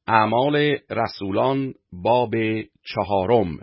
اعمال رسولان باب 4.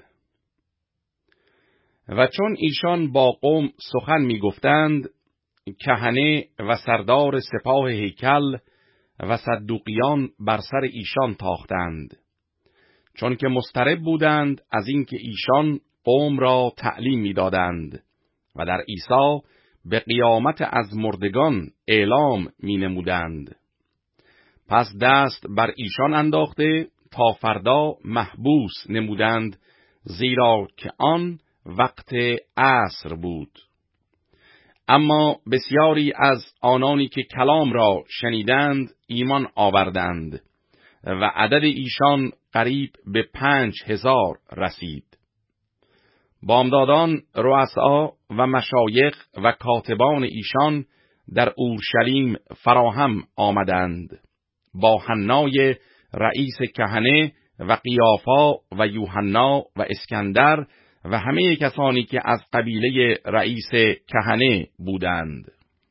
و چون ایشان با قوم سخن می گفتند، کهنه و سردار سپاه هیکل و صدوقیان بر سر ایشان تاختند، چون که مضطرب بودند از اینکه ایشان قوم را تعلیم می دادند و در عیسی به قیامت از مردگان اعلام می نمودند. پس دست بر ایشان انداخته تا فردا محبوس نمودند، زیرا که آن وقت عصر بود. اما بسیاری از آنانی که کلام را شنیدند ایمان آوردند و عدد ایشان قریب به 5000 رسید. بامدادان، رؤسا و مشایخ و کاتبان ایشان در اورشلیم فراهم آمدند، با حنای رئیس کهنه و قیافا و یوحنا و اسکندر و همه کسانی که از قبیله رئیس کهنه بودند.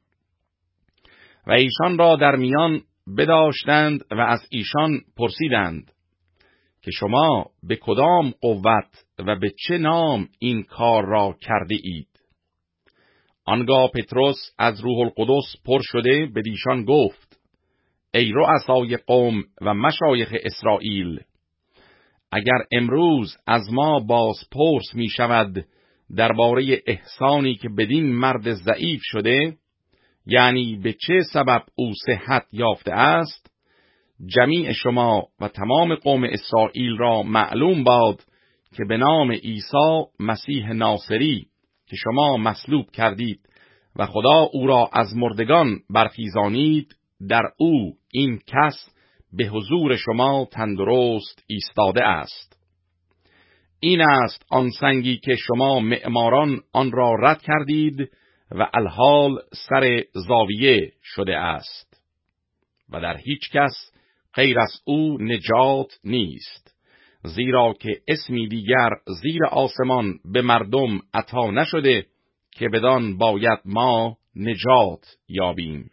و ایشان را در میان بداشتند و از ایشان پرسیدند که شما به کدام قوت و به چه نام این کار را کرده اید؟ آنگاه پتروس از روح القدس پر شده به ایشان گفت: ای رؤسای قوم و مشایخ اسرائیل، اگر امروز از ما بازپرس می شود درباره احسانی که بدین مرد ضعیف شده، یعنی به چه سبب او صحت یافته است، جمیع شما و تمام قوم اسرائیل را معلوم باد که به نام عیسی مسیح ناصری که شما مصلوب کردید و خدا او را از مردگان برخیزانید، در او این کس به حضور شما تندرست ایستاده است. این است آن سنگی که شما معماران آن را رد کردید و الحال سر زاویه شده است و در هیچ کس غیر از او نجات نیست، زیرا که اسمی دیگر زیر آسمان به مردم عطا نشده که بدان باید ما نجات یابیم.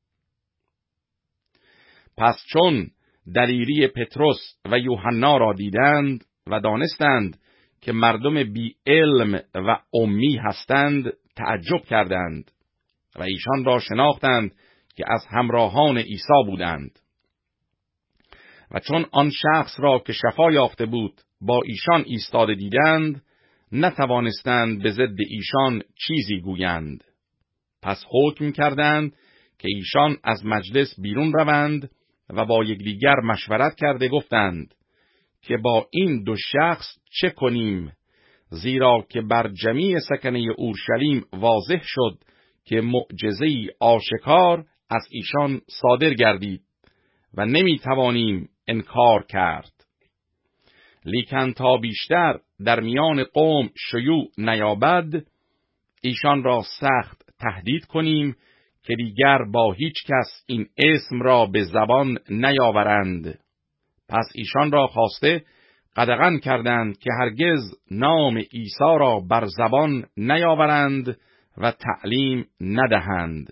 پس چون دلیری پتروس و یوحنا را دیدند و دانستند که مردم بی علم و امی هستند، تعجب کردند و ایشان را شناختند که از همراهان عیسی بودند. و چون آن شخص را که شفا یافته بود با ایشان ایستاده دیدند، نتوانستند به ضد ایشان چیزی گویند. پس حکم کردند که ایشان از مجلس بیرون روند و با یکدیگر مشورت کرده گفتند که با این دو شخص چه کنیم، زیرا که بر جمیع سکنه اورشلیم واضح شد که معجزه‌ای آشکار از ایشان صادر گردید و نمیتوانیم انکار کرد. لیکن تا بیشتر در میان قوم شیوع نیابد، ایشان را سخت تهدید کنیم که دیگر با هیچ کس این اسم را به زبان نیاورند. پس ایشان را خواسته قدغن کردند که هرگز نام عیسی را بر زبان نیاورند و تعلیم ندهند.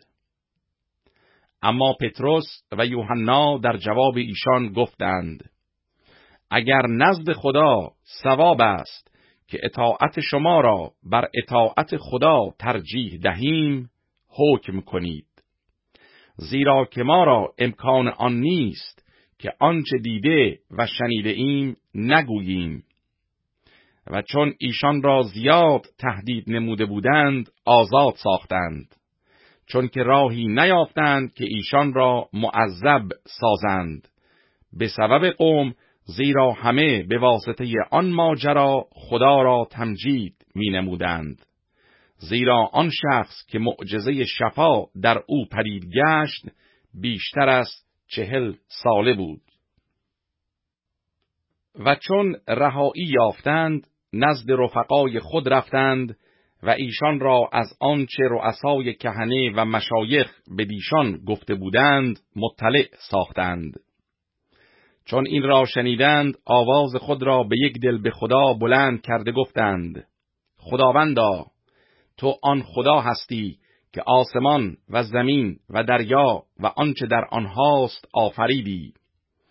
اما پتروس و یوحنا در جواب ایشان گفتند: اگر نزد خدا ثواب است که اطاعت شما را بر اطاعت خدا ترجیح دهیم، حکم کنید، زیرا که ما را امکان آن نیست که آنچه دیده و شنیده ایم نگوییم. و چون ایشان را زیاد تهدید نموده بودند، آزاد ساختند، چون که راهی نیافتند که ایشان را معذب سازند به سبب قوم، زیرا همه به واسطه آن ماجرا خدا را تمجید می نمودند. زیرا آن شخص که معجزه شفا در او پدید گشت بیشتر از 40 ساله بود. و چون رهایی یافتند، نزد رفقای خود رفتند و ایشان را از آنچه رؤسای کهنه و مشایخ به دیشان گفته بودند مطلع ساختند. چون این را شنیدند، آواز خود را به یک دل به خدا بلند کرده گفتند: خداوندا، تو آن خدا هستی که آسمان و زمین و دریا و آنچه در آنهاست آفریدی،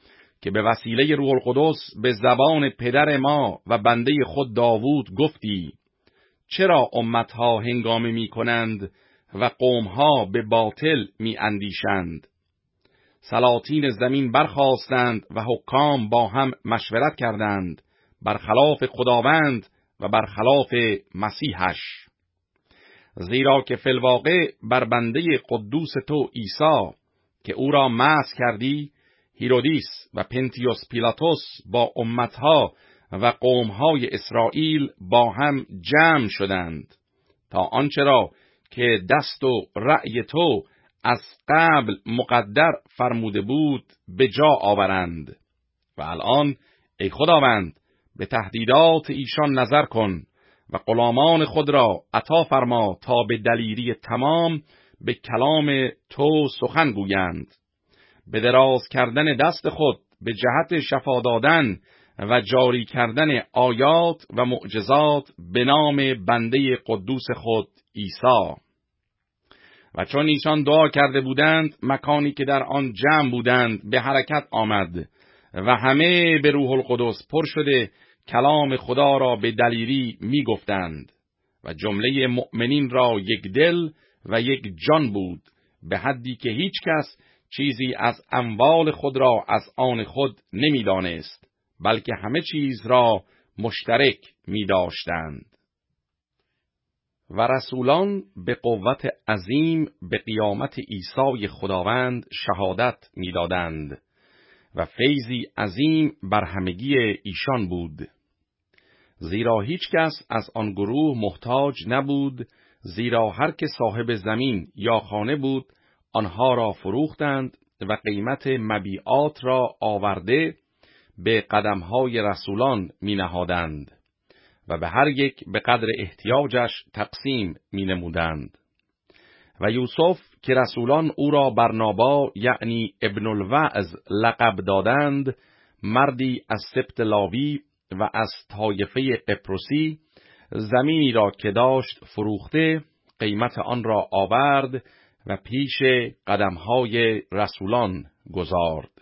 که به وسیله روح القدس به زبان پدر ما و بنده خود داوود گفتی: چرا امتها هنگامه می کنند و قومها به باطل می اندیشند؟ سلاطین زمین برخاستند و حکام با هم مشورت کردند برخلاف خداوند و برخلاف مسیحش. زیرا که فی الواقع بر بنده قدوس تو عیسی که او را مسح کردی، هیرودیس و پنتیوس پیلاتوس با امتها و قومهای اسرائیل با هم جمع شدند تا آنچه را که دست و رأی تو از قبل مقدر فرموده بود به جا آورند. و الان ای خداوند به تهدیدات ایشان نظر کن و غلامان خود را عطا فرما تا به دلیری تمام به کلام تو سخن گویند، به دراز کردن دست خود به جهت شفا دادن و جاری کردن آیات و معجزات به نام بنده قدوس خود عیسی. و چون ایشان دعا کرده بودند، مکانی که در آن جمع بودند به حرکت آمد و همه به روح القدس پر شده کلام خدا را به دلیری می گفتند و جمله مؤمنین را یک دل و یک جان بود، به حدی که هیچ کس چیزی از اموال خود را از آن خود نمی دانست، بلکه همه چیز را مشترک می داشتند. و رسولان به قوت عظیم به قیامت عیسی خداوند شهادت می دادند و فیضی عظیم بر همگی ایشان بود. زیرا هیچ کس از آن گروه محتاج نبود، زیرا هر که صاحب زمین یا خانه بود آنها را فروختند و قیمت مبیعات را آورده به قدمهای رسولان می نهادند و به هر یک به قدر احتیاجش تقسیم می نمودند. و یوسف که رسولان او را برنابا یعنی ابن الوعظ لقب دادند، مردی از سبط لاوی و از طایفه قبرسی، زمینی را که داشت فروخته قیمت آن را آورد و پیش قدمهای رسولان گذارد.